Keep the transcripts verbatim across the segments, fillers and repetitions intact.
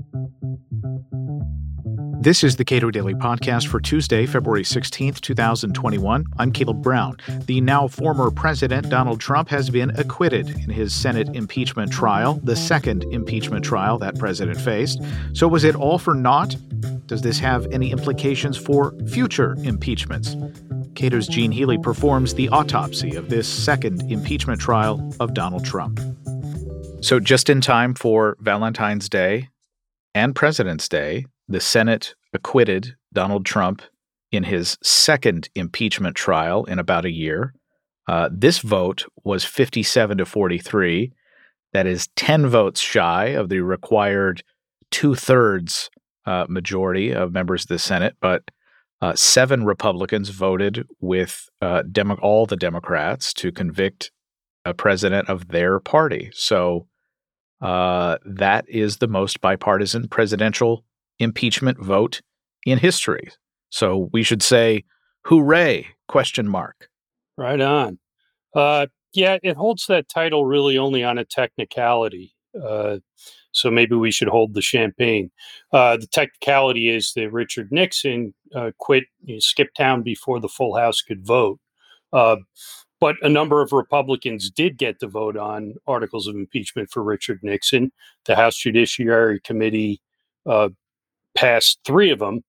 This is the Cato Daily Podcast for Tuesday, February sixteenth, twenty twenty-one. I'm Caleb Brown. The now former President Donald Trump has been acquitted in his Senate impeachment trial, the second impeachment trial that president faced. So was it all for naught? Does this have any implications for future impeachments? Cato's Gene Healy performs the autopsy of this second impeachment trial of Donald Trump. So just in time for Valentine's Day and President's Day, the Senate acquitted Donald Trump in his second impeachment trial in about a year. Uh, this vote was fifty-seven to forty-three. That is ten votes shy of the required two-thirds uh, majority of members of the Senate, but uh, seven Republicans voted with uh, Demo- all the Democrats to convict a president of their party. So uh, that is the most bipartisan presidential impeachment vote in history. So we should say, hooray, question mark. Right on. Uh, yeah, it holds that title really only on a technicality. Uh, so maybe we should hold the champagne. Uh, the technicality is that Richard Nixon uh, quit, you know, skipped town before the full House could vote. Uh, but a number of Republicans did get to vote on articles of impeachment for Richard Nixon. The House Judiciary Committee uh, passed three of them,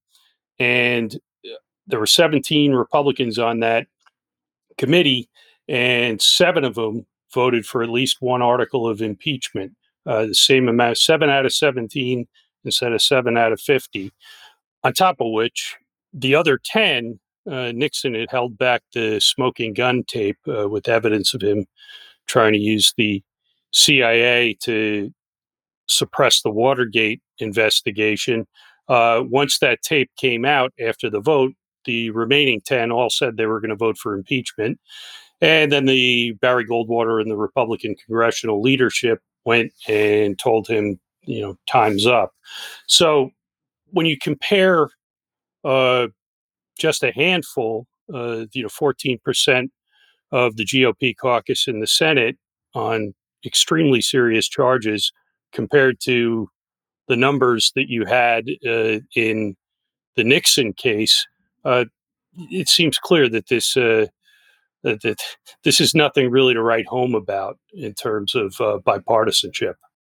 and there were seventeen Republicans on that committee, and seven of them voted for at least one article of impeachment. Uh, the same amount, seven out of seventeen instead of seven out of fifty. On top of which, the other ten, uh, Nixon had held back the smoking gun tape uh, with evidence of him trying to use the C I A to suppress the Watergate investigation. Uh, once that tape came out after the vote, the remaining ten all said they were going to vote for impeachment. And then the Barry Goldwater and the Republican congressional leadership went and told him, you know, time's up. So when you compare uh, just a handful, uh, you know, fourteen percent of the G O P caucus in the Senate on extremely serious charges compared to the numbers that you had uh, in the Nixon case, uh, it seems clear that this uh, that, that this is nothing really to write home about in terms of uh, bipartisanship.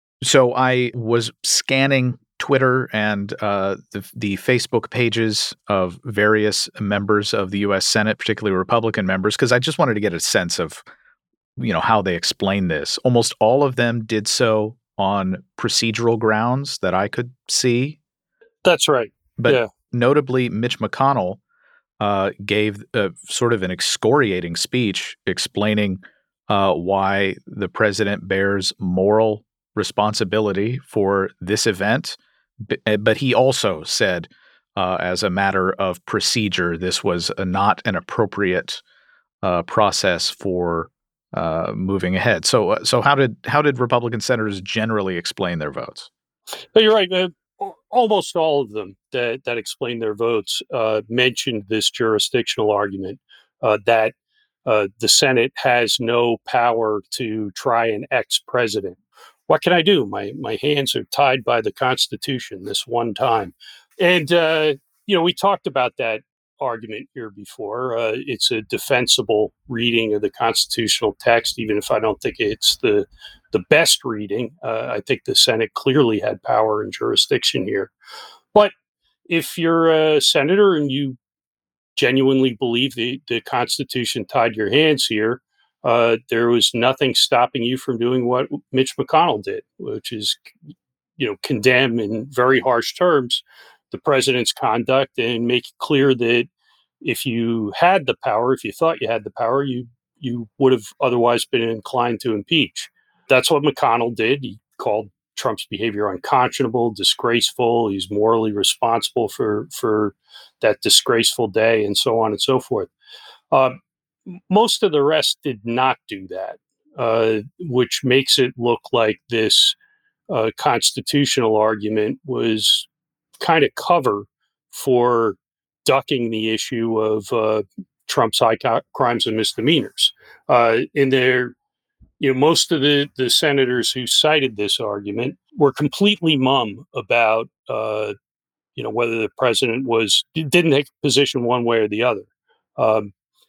So I was scanning Twitter and uh, the, the Facebook pages of various members of the U S Senate, particularly Republican members, because I just wanted to get a sense of, you know, how they explain this. Almost all of them did so on procedural grounds that I could see. That's right. But yeah. Notably, Mitch McConnell uh, gave a, sort of an excoriating speech explaining uh, why the president bears moral responsibility for this event. B- but he also said, uh, as a matter of procedure, this was a, not an appropriate uh, process for uh, moving ahead. So, uh, so how did how did Republican senators generally explain their votes? But you're right. Uh, almost all of them that that explained their votes uh, mentioned this jurisdictional argument uh, that uh, the Senate has no power to try an ex-president. What can I do? My my hands are tied by the Constitution this one time. And, uh, you know, we talked about that argument here before. Uh, it's a defensible reading of the constitutional text, even if I don't think it's the the best reading. Uh, I think the Senate clearly had power and jurisdiction here. But if you're a senator and you genuinely believe the, the Constitution tied your hands here, uh, there was nothing stopping you from doing what Mitch McConnell did, which is, you know, condemn in very harsh terms the president's conduct and make it clear that if you had the power, if you thought you had the power, you you would have otherwise been inclined to impeach. That's what McConnell did. He called Trump's behavior unconscionable, disgraceful. He's morally responsible for for that disgraceful day, and so on and so forth. Uh, most of the rest did not do that, uh, which makes it look like this uh, constitutional argument was kind of cover for ducking the issue of uh, Trump's high co- crimes and misdemeanors. Uh, in their, you know, most of the, the senators who cited this argument were completely mum about uh, you know whether the president was didn't take a position one way or the other. Um,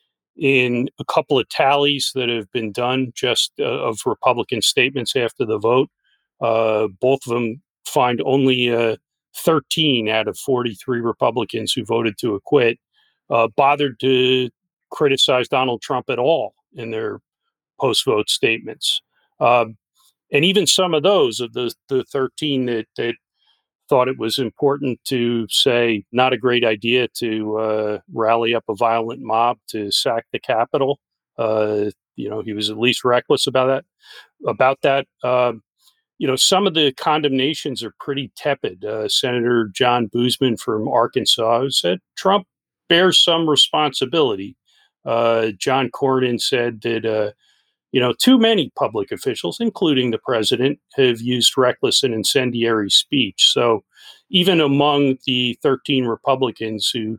in a couple of tallies that have been done just uh, of Republican statements after the vote, uh, both of them find only uh, thirteen out of forty-three Republicans who voted to acquit uh, bothered to criticize Donald Trump at all in their post-vote statements. Um, and even some of those of the, the thirteen that, that thought it was important to say not a great idea to uh, rally up a violent mob to sack the Capitol. Uh, you know, he was at least reckless about that. About that, uh, you know, some of the condemnations are pretty tepid. Uh, Senator John Boozman from Arkansas said Trump bears some responsibility. Uh, John Cornyn said that. Uh, you know, too many public officials, including the president, have used reckless and incendiary speech. So even among the thirteen Republicans who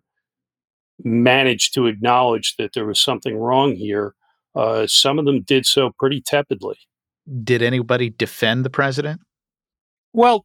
managed to acknowledge that there was something wrong here, uh, some of them did so pretty tepidly. Did anybody defend the president? Well,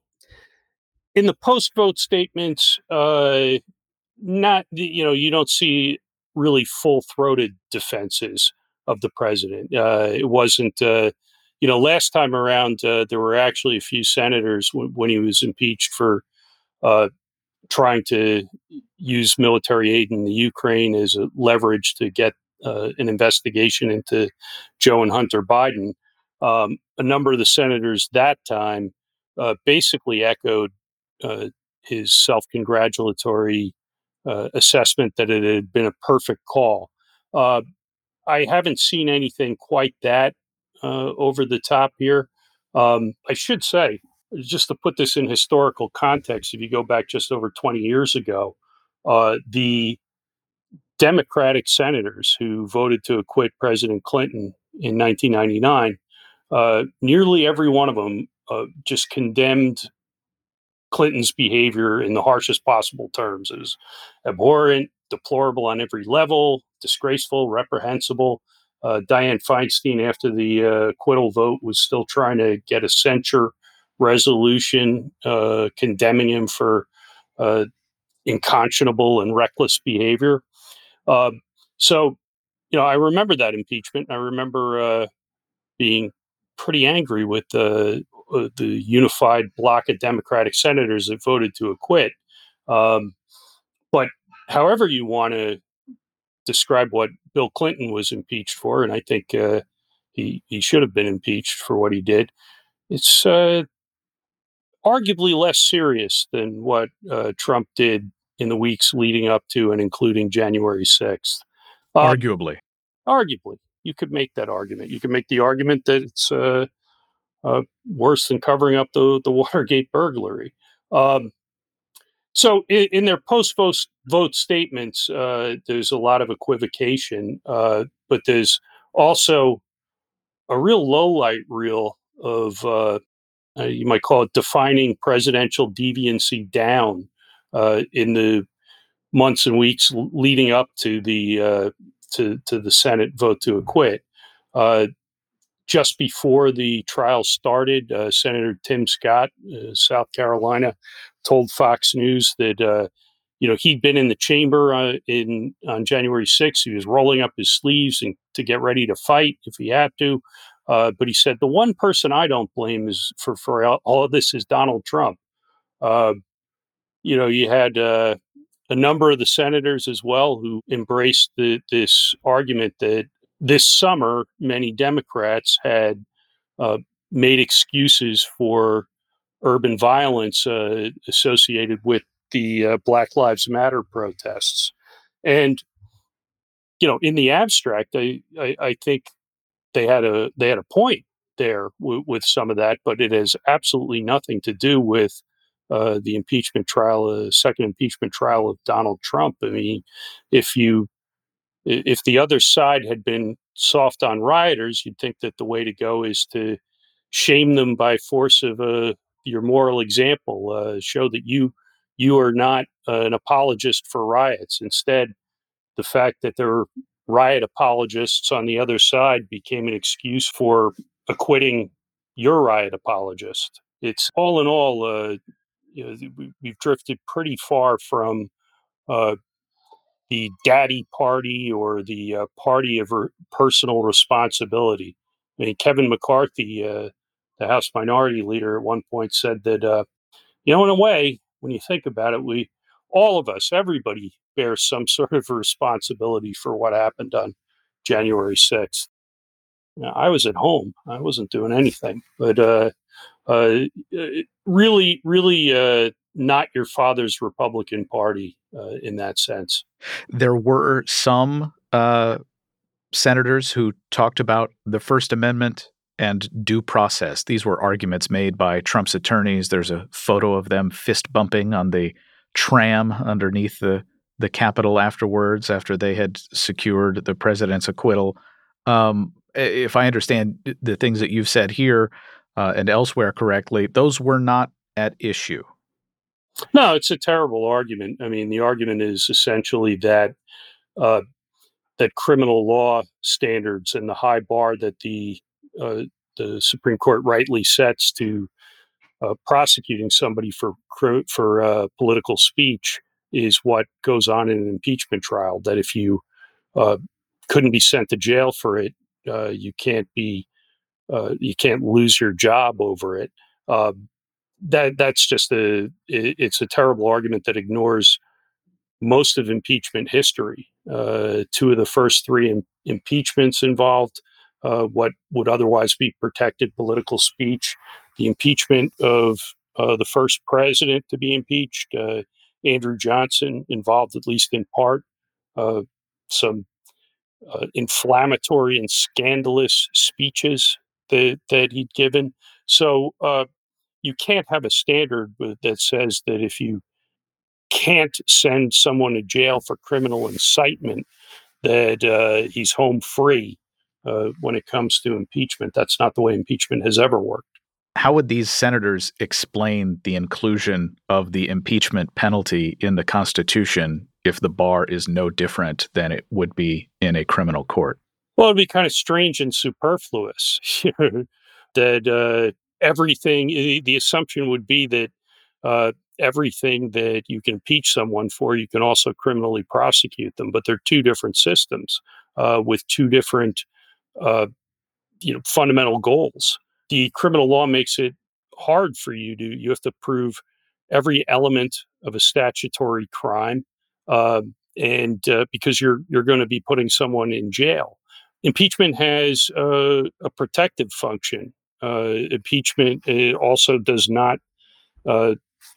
in the post-vote statements, uh, not, you know, you don't see really full-throated defenses of the president. Uh, it wasn't, uh, you know, last time around, uh, there were actually a few senators w- when he was impeached for uh, trying to use military aid in the Ukraine as a leverage to get uh, an investigation into Joe and Hunter Biden. Um, a number of the senators that time uh, basically echoed uh, his self-congratulatory uh, assessment that it had been a perfect call. Uh, I haven't seen anything quite that uh, over the top here. Um, I should say, just to put this in historical context, if you go back just over twenty years ago, uh, the Democratic senators who voted to acquit President Clinton in nineteen ninety-nine, uh, nearly every one of them uh, just condemned Clinton's behavior in the harshest possible terms. It was abhorrent, deplorable on every level, disgraceful, reprehensible. Uh, Dianne Feinstein, after the uh, acquittal vote, was still trying to get a censure resolution uh, condemning him for uh, unconscionable and reckless behavior. Uh, so, you know, I remember that impeachment. I remember uh, being pretty angry with the uh, the unified bloc of Democratic senators that voted to acquit. Um, but however you want to describe what Bill Clinton was impeached for, and I think uh, he he should have been impeached for what he did. It's uh, arguably less serious than what uh, Trump did in the weeks leading up to and including January sixth. Uh, Arguably. Arguably, you could make that argument. You could make the argument that it's uh, uh, worse than covering up the the Watergate burglary. Um, so in, in their post vote statements, uh, there's a lot of equivocation, uh, but there's also a real low light reel of uh, uh, you might call it defining presidential deviancy down uh, in the months and weeks leading up to the uh, to to the Senate vote to acquit. Uh, just before the trial started, uh, Senator Tim Scott, uh, South Carolina, told Fox News that uh, you know he'd been in the chamber uh, in on January sixth. He was rolling up his sleeves and to get ready to fight if he had to. Uh, but he said the one person I don't blame is for for all of this is Donald Trump. Uh, you know, you had uh, a number of the senators as well who embraced the, this argument that this summer many Democrats had uh, made excuses for urban violence uh, associated with the uh, Black Lives Matter protests. And you know, in the abstract, I, I, I think they had a they had a point there w- with some of that, but it has absolutely nothing to do with uh, the impeachment trial, the uh, second impeachment trial of Donald Trump. I mean, if you if the other side had been soft on rioters, you'd think that the way to go is to shame them by force of uh, your moral example, uh, show that you you are not uh, an apologist for riots. Instead, the fact that there were riot apologists on the other side became an excuse for acquitting your riot apologist. It's all in all, uh, you know, we, we've drifted pretty far from uh, the daddy party or the uh, party of re- personal responsibility. I mean, Kevin McCarthy, uh, the House Minority Leader, at one point said that, uh, you know, in a way, when you think about it, we, all of us, everybody bears some sort of responsibility for what happened on January sixth. Now, I was at home. I wasn't doing anything, but uh, uh, really, really uh, not your father's Republican Party uh, in that sense. There were some uh, senators who talked about the First Amendment and due process. These were arguments made by Trump's attorneys. There's a photo of them fist bumping on the tram underneath the the Capitol afterwards, after they had secured the president's acquittal. Um, if I understand the things that you've said here uh, and elsewhere correctly, those were not at issue. No, it's a terrible argument. I mean, the argument is essentially that uh, that criminal law standards and the high bar that the uh, the Supreme Court rightly sets to uh, prosecuting somebody for for uh, political speech is what goes on in an impeachment trial. That if you uh, couldn't be sent to jail for it, uh, you can't be uh, you can't lose your job over it. Uh, that that's just a it, it's a terrible argument that ignores most of impeachment history. Uh, two of the first three im- impeachments involved uh, what would otherwise be protected political speech. The impeachment of uh, the first president to be impeached, uh, Andrew Johnson, involved at least in part uh, some uh, inflammatory and scandalous speeches that, that he'd given. So uh, you can't have a standard that says that if you can't send someone to jail for criminal incitement, that uh, he's home free uh, when it comes to impeachment. That's not the way impeachment has ever worked. How would these senators explain the inclusion of the impeachment penalty in the Constitution if the bar is no different than it would be in a criminal court? Well, it'd be kind of strange and superfluous that uh, everything, the assumption would be that uh, everything that you can impeach someone for, you can also criminally prosecute them. But they're two different systems uh, with two different uh, you know, fundamental goals. The criminal law makes it hard for you to, you have to prove every element of a statutory crime. Uh, and uh, because you're, you're going to be putting someone in jail. Impeachment has uh, a protective function. Uh, impeachment uh, also does not uh,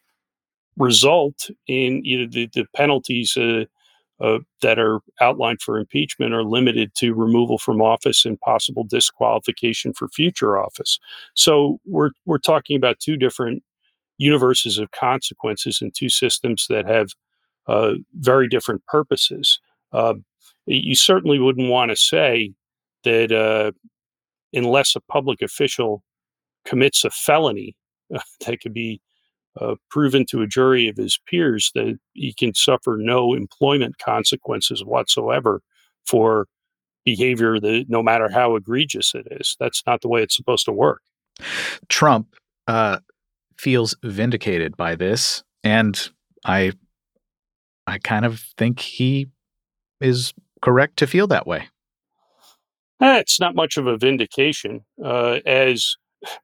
result in, you know, the, the penalties uh, uh, that are outlined for impeachment are limited to removal from office and possible disqualification for future office. So we're we're talking about two different universes of consequences and two systems that have uh, very different purposes. Uh, you certainly wouldn't want to say that uh, unless a public official commits a felony uh, that could be uh, proven to a jury of his peers, that he can suffer no employment consequences whatsoever for behavior that, no matter how egregious it is. That's not the way it's supposed to work. Trump uh, feels vindicated by this, and I, I kind of think he is correct to feel that way. Eh, it's not much of a vindication, uh, as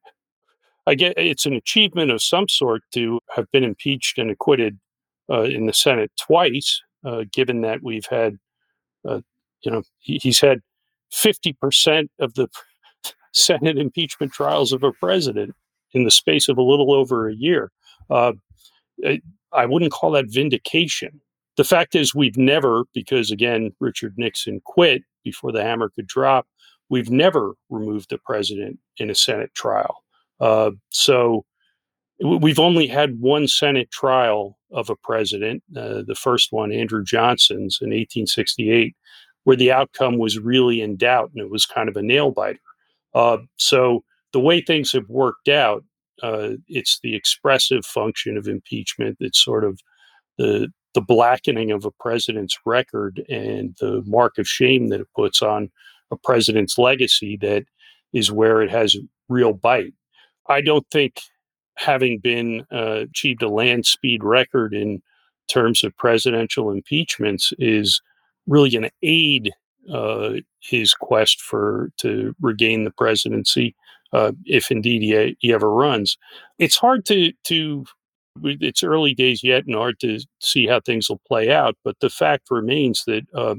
I get. It's an achievement of some sort to have been impeached and acquitted uh, in the Senate twice, uh, given that we've had, uh, you know, he, he's had fifty percent of the Senate impeachment trials of a president in the space of a little over a year. Uh, I, I wouldn't call that vindication. The fact is, we've never, because again, Richard Nixon quit before the hammer could drop, we've never removed the president in a Senate trial. Uh, so we've only had one Senate trial of a president, uh, the first one, Andrew Johnson's in eighteen sixty-eight, where the outcome was really in doubt and it was kind of a nail biter. Uh, so the way things have worked out, uh, it's the expressive function of impeachment. It's sort of the the blackening of a president's record and the mark of shame that it puts on a president's legacy that is where it has real bite. I don't think having been uh, achieved a land speed record in terms of presidential impeachments, is really going to aid uh, his quest for to regain the presidency, uh, if indeed he, he ever runs. It's hard to to it's early days yet, and hard to see how things will play out. But the fact remains that uh,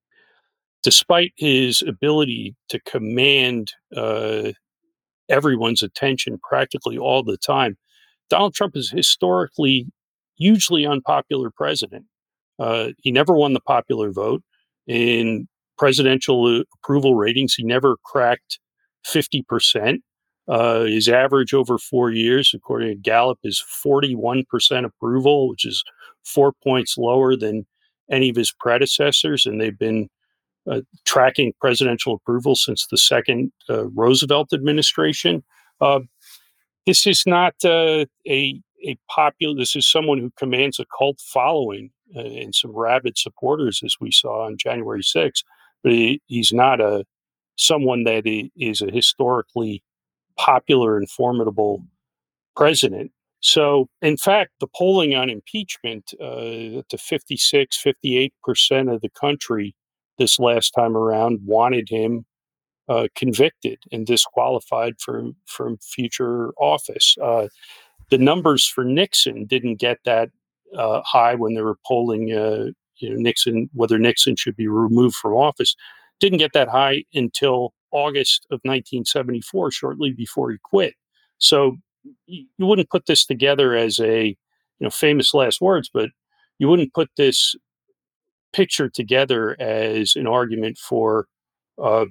despite his ability to command uh, everyone's attention practically all the time, Donald Trump is historically hugely unpopular president. Uh, he never won the popular vote. In presidential approval ratings, he never cracked fifty percent. Uh, his average over four years, according to Gallup, is forty-one percent approval, which is four points lower than any of his predecessors. And they've been uh, tracking presidential approval since the second uh, Roosevelt administration. Uh, this is not uh, a a popular. This is someone who commands a cult following uh, and some rabid supporters, as we saw on January sixth. But he, he's not a someone that is a historically popular and formidable president. So, in fact, the polling on impeachment uh, to fifty-six, fifty-eight percent of the country this last time around wanted him uh, convicted and disqualified from, from future office. Uh, the numbers for Nixon didn't get that uh, high when they were polling uh, you know, Nixon, whether Nixon should be removed from office. Didn't get that high until August of nineteen seventy-four, shortly before he quit. So you wouldn't put this together as a, you know, famous last words, but you wouldn't put this picture together as an argument for uh,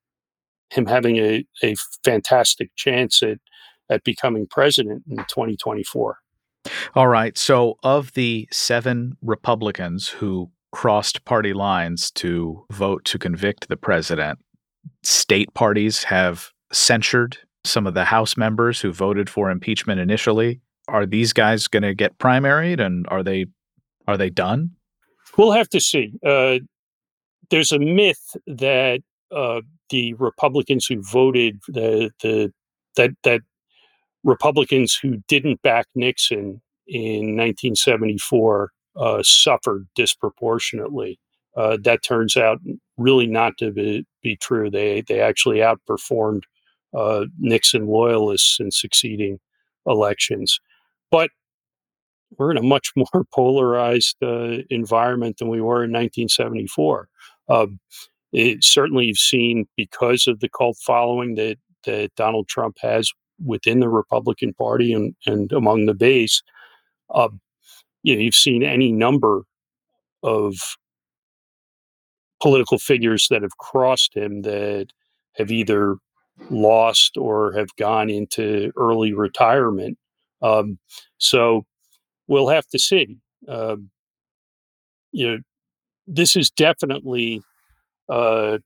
him having a, a fantastic chance at, at becoming president in twenty twenty-four. All right. So of the seven Republicans who crossed party lines to vote to convict the president, state parties have censured some of the House members who voted for impeachment initially. Are these guys going to get primaried, and are they are they done? We'll have to see. Uh, there's a myth that uh, the Republicans who voted the the that that Republicans who didn't back Nixon in nineteen seventy-four uh, suffered disproportionately. Uh, that turns out really not to be, be true. They they actually outperformed uh, Nixon loyalists in succeeding elections. But we're in a much more polarized uh, environment than we were in nineteen seventy-four. Uh, it, certainly, you've seen, because of the cult following that that Donald Trump has within the Republican Party and, and among the base, uh, you know, you've seen any number of political figures that have crossed him that have either lost or have gone into early retirement. Um, so we'll have to see. Um, you know, this is definitely uh,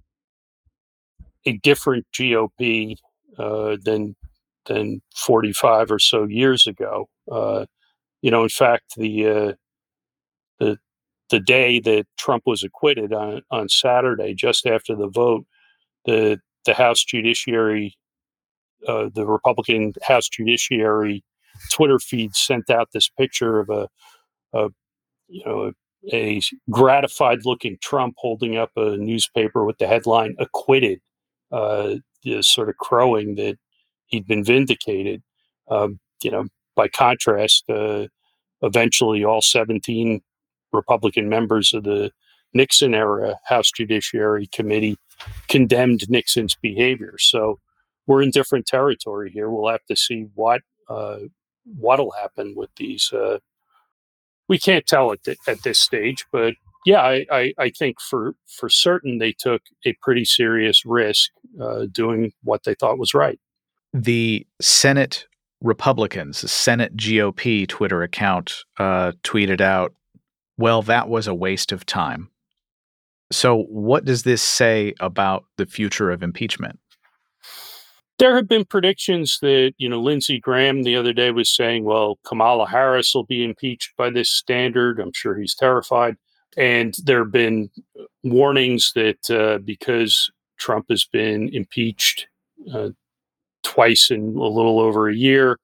a different G O P uh, than than forty-five or so years ago. Uh, you know, in fact, the uh, the the day that Trump was acquitted on on Saturday, just after the vote, the the House Judiciary, uh, the Republican House Judiciary Twitter feed sent out this picture of a, a you know a, a gratified looking Trump holding up a newspaper with the headline "Acquitted," uh, sort of crowing that he'd been vindicated. Um, you know, by contrast, uh, eventually all seventeen Republican members of the Nixon era House Judiciary Committee condemned Nixon's behavior. So we're in different territory here. We'll have to see what uh, what'll happen with these. Uh, we can't tell at, th- at this stage, but yeah, I, I, I think for for certain they took a pretty serious risk uh, doing what they thought was right. The Senate Republicans, the Senate G O P Twitter account uh, tweeted out, "Well, that was a waste of time." So what does this say about the future of impeachment? There have been predictions that, you know, Lindsey Graham the other day was saying, well, Kamala Harris will be impeached by this standard. I'm sure he's terrified. And there have been warnings that uh, because Trump has been impeached uh, twice in a little over a year,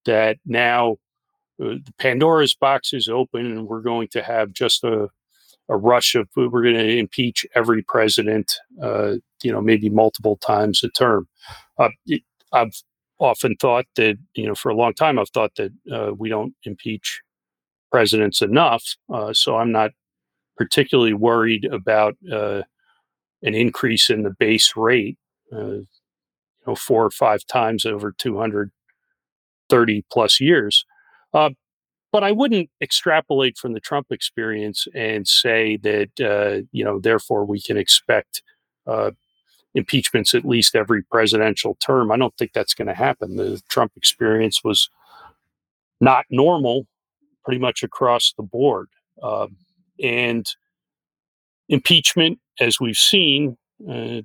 that now uh, the Pandora's box is open and we're going to have just a, a rush of, we're going to impeach every president, uh, you know, maybe multiple times a term. Uh, it, I've often thought that, you know, for a long time, I've thought that uh, we don't impeach presidents enough. Uh, so I'm not particularly worried about uh, an increase in the base rate, uh, you know, four or five times over two hundred thirty plus years. Uh, but I wouldn't extrapolate from the Trump experience and say that, uh, you know, therefore we can expect uh, impeachments at least every presidential term. I don't think that's going to happen. The Trump experience was not normal pretty much across the board. Uh, and impeachment, as we've seen, uh,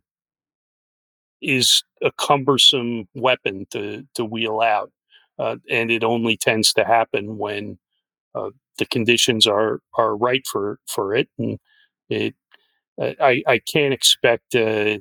is a cumbersome weapon to, to wheel out. Uh, and it only tends to happen when uh, the conditions are, are right for, for it. And it, I, I can't expect, uh,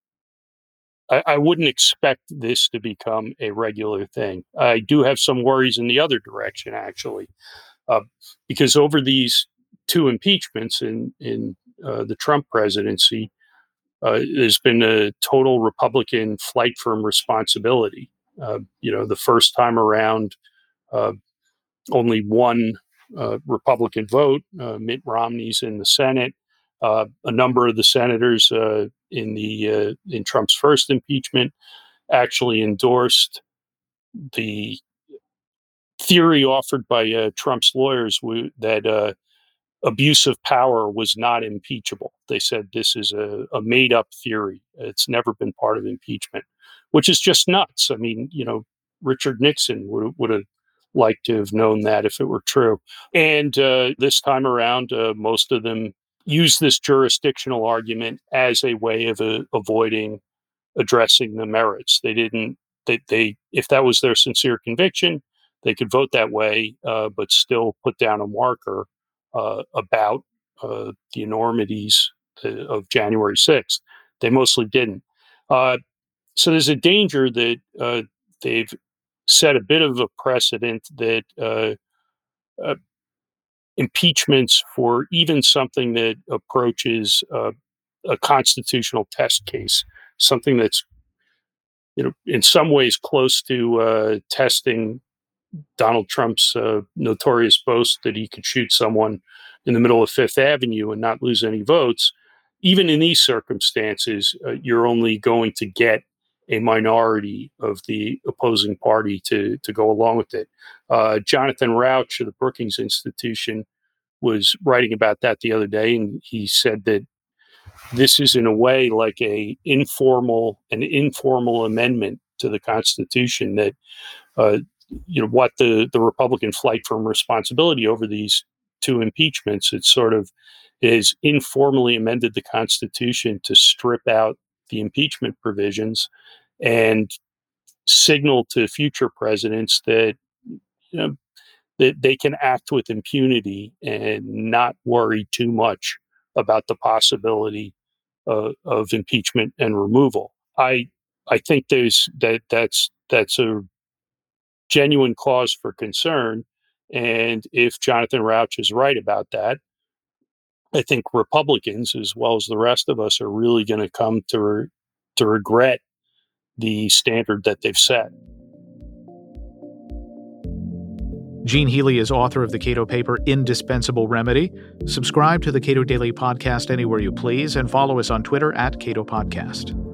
I, I wouldn't expect this to become a regular thing. I do have some worries in the other direction, actually, uh, because over these two impeachments in, in uh, the Trump presidency, uh, there's been a total Republican flight from responsibility. Uh, you know, the first time around, uh, only one uh, Republican vote. Uh, Mitt Romney's in the Senate. Uh, a number of the senators uh, in the uh, in Trump's first impeachment actually endorsed the theory offered by uh, Trump's lawyers w- that uh, abuse of power was not impeachable. They said this is a, a made-up theory. It's never been part of impeachment, which is just nuts. I mean, you know, Richard Nixon would would have liked to have known that if it were true. And uh, this time around, uh, most of them use this jurisdictional argument as a way of uh, avoiding addressing the merits. They didn't. They, they if that was their sincere conviction, they could vote that way, uh, but still put down a marker uh, about uh, the enormities of January sixth. They mostly didn't. Uh, so there's a danger that uh, they've set a bit of a precedent that uh, uh, impeachments for even something that approaches uh, a constitutional test case, something that's, you know, in some ways close to uh, testing Donald Trump's uh, notorious boast that he could shoot someone in the middle of Fifth Avenue and not lose any votes. Even in these circumstances, uh, you're only going to get a minority of the opposing party to, to go along with it. Uh, Jonathan Rauch of the Brookings Institution was writing about that the other day, and he said that this is in a way like a informal, an informal amendment to the Constitution that uh, you know, what the, the Republican flight from responsibility over these two impeachments, it sort of is informally amended the Constitution to strip out the impeachment provisions and signal to future presidents that, you know, that they can act with impunity and not worry too much about the possibility uh, of impeachment and removal. I I think there's that that's that's a genuine cause for concern. And if Jonathan Rauch is right about that, I think Republicans, as well as the rest of us, are really going to come to re- to regret the standard that they've set. Gene Healy is author of the Cato paper, Indispensable Remedy. Subscribe to the Cato Daily Podcast anywhere you please and follow us on Twitter at Cato Podcast.